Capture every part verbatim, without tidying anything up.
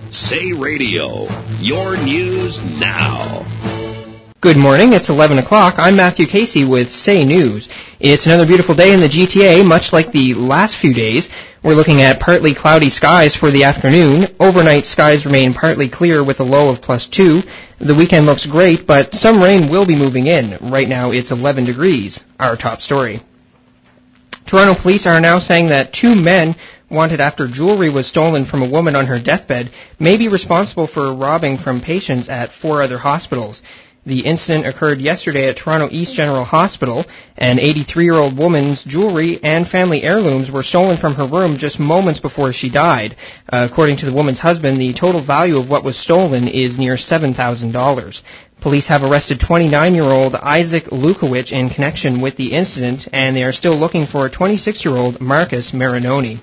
Say Radio, your news now. Good morning, it's eleven o'clock. I'm Matthew Casey with Say News. It's another beautiful day in the G T A, much like the last few days. We're looking at partly cloudy skies for the afternoon. Overnight skies remain partly clear with a low of plus two. The weekend looks great, but some rain will be moving in. Right now it's eleven degrees. Our top story. Toronto police are now saying that two men wanted after jewelry was stolen from a woman on her deathbed may be responsible for robbing from patients at four other hospitals. The incident occurred yesterday at Toronto East General Hospital. An eighty-three-year-old woman's jewelry and family heirlooms were stolen from her room just moments before she died. Uh, according to the woman's husband, the total value of what was stolen is near seven thousand dollars. Police have arrested twenty-nine-year-old Isaac Lukowicz in connection with the incident, and they are still looking for twenty-six-year-old Marcus Marinoni.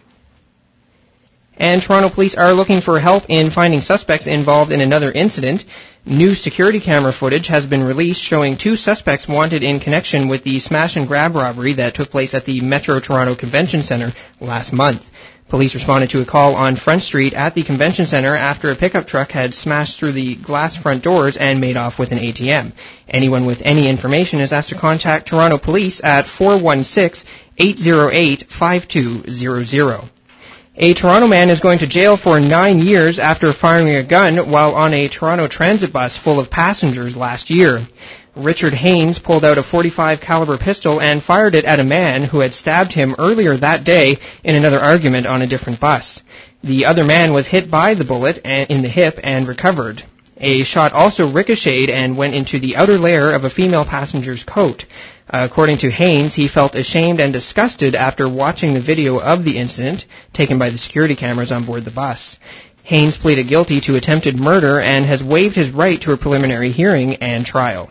And Toronto police are looking for help in finding suspects involved in another incident. New security camera footage has been released showing two suspects wanted in connection with the smash and grab robbery that took place at the Metro Toronto Convention Centre last month. Police responded to a call on Front Street at the Convention Centre after a pickup truck had smashed through the glass front doors and made off with an A T M. Anyone with any information is asked to contact Toronto Police at four one six, eight zero eight, five two zero zero. A Toronto man is going to jail for nine years after firing a gun while on a Toronto transit bus full of passengers last year. Richard Haynes pulled out a forty-five caliber pistol and fired it at a man who had stabbed him earlier that day in another argument on a different bus. The other man was hit by the bullet in the hip and recovered. A shot also ricocheted and went into the outer layer of a female passenger's coat. According to Haynes, he felt ashamed and disgusted after watching the video of the incident taken by the security cameras on board the bus. Haynes pleaded guilty to attempted murder and has waived his right to a preliminary hearing and trial.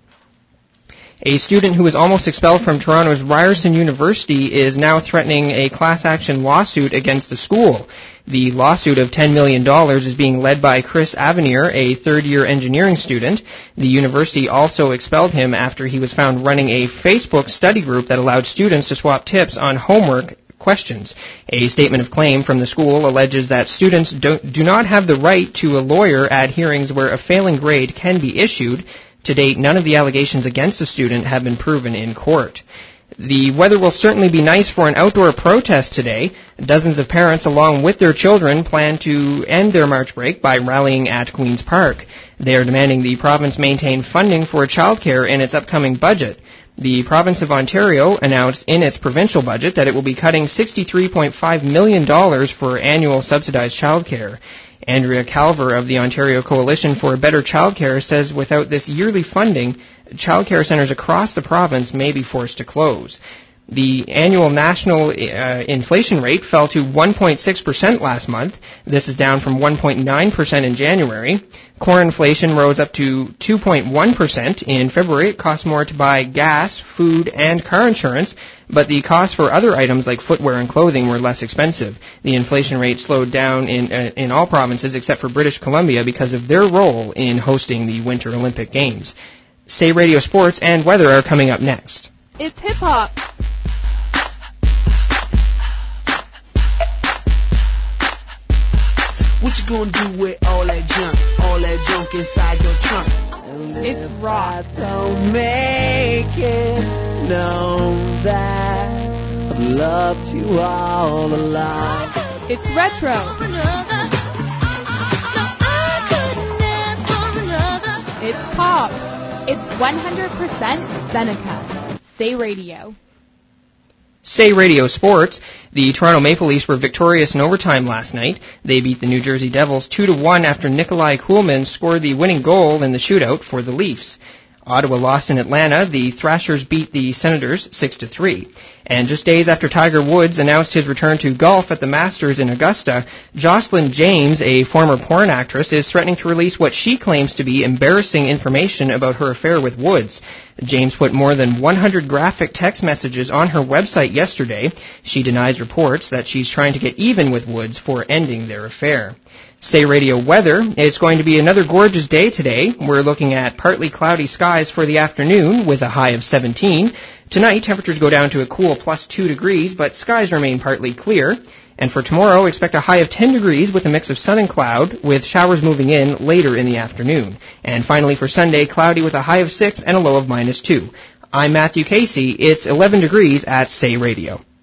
A student who was almost expelled from Toronto's Ryerson University is now threatening a class action lawsuit against the school. The lawsuit of ten million dollars is being led by Chris Avenir, a third-year engineering student. The university also expelled him after he was found running a Facebook study group that allowed students to swap tips on homework questions. A statement of claim from the school alleges that students do, do not have the right to a lawyer at hearings where a failing grade can be issued. To date, none of the allegations against the student have been proven in court. The weather will certainly be nice for an outdoor protest today. Dozens of parents, along with their children, plan to end their March break by rallying at Queen's Park. They are demanding the province maintain funding for childcare in its upcoming budget. The province of Ontario announced in its provincial budget that it will be cutting sixty-three point five million dollars for annual subsidized childcare. Andrea Calver of the Ontario Coalition for Better Childcare says without this yearly funding, childcare centres across the province may be forced to close. The annual national uh, inflation rate fell to one point six percent last month. This is down from one point nine percent in January. Core inflation rose up to two point one percent in February. It costs more to buy gas, food, and car insurance, but the costs for other items like footwear and clothing were less expensive. The inflation rate slowed down in uh, in all provinces except for British Columbia because of their role in hosting the Winter Olympic Games. Say Radio Sports and weather are coming up next. It's hip-hop. What you gonna do with all that junk, all that junk inside your trunk? It's rock. Don't make it known that I've loved you all along. It's retro. It's pop. It's one hundred percent Seneca. Say Radio. Say Radio Sports. The Toronto Maple Leafs were victorious in overtime last night. They beat the New Jersey Devils two to one after Nikolai Kuhlman scored the winning goal in the shootout for the Leafs. Ottawa lost in Atlanta. The Thrashers beat the Senators six to three. And just days after Tiger Woods announced his return to golf at the Masters in Augusta, Jocelyn James, a former porn actress, is threatening to release what she claims to be embarrassing information about her affair with Woods. James put more than one hundred graphic text messages on her website yesterday. She denies reports that she's trying to get even with Woods for ending their affair. Say Radio weather. It's going to be another gorgeous day today. We're looking at partly cloudy skies for the afternoon with a high of seventeen. Tonight, temperatures go down to a cool plus two degrees, but skies remain partly clear. And for tomorrow, expect a high of ten degrees with a mix of sun and cloud, with showers moving in later in the afternoon. And finally for Sunday, cloudy with a high of six and a low of minus two. I'm Matthew Casey. It's eleven degrees at Say Radio.